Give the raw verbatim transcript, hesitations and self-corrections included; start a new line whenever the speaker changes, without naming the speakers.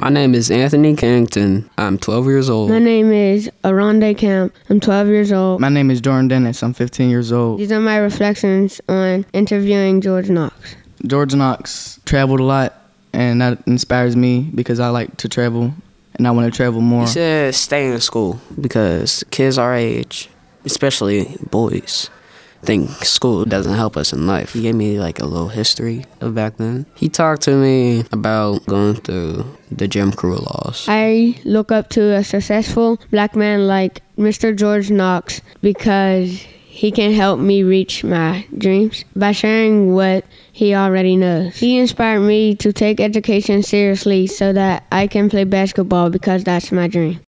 My name is Anthony Kennington. I'm twelve years old.
My name is Aronde Camp. I'm twelve years old.
My name is Jordan Dennis. I'm fifteen years old.
These are my reflections on interviewing George Knox.
George Knox traveled a lot, and that inspires me because I like to travel, and I want to travel more.
He said stay in school because kids our age, especially boys, think school doesn't help us in life. He gave me like a little history of back then. He talked to me about going through the Jim Crow laws.
I look up to a successful black man like Mister George Knox because he can help me reach my dreams by sharing what he already knows. He inspired me to take education seriously so that I can play basketball because that's my dream.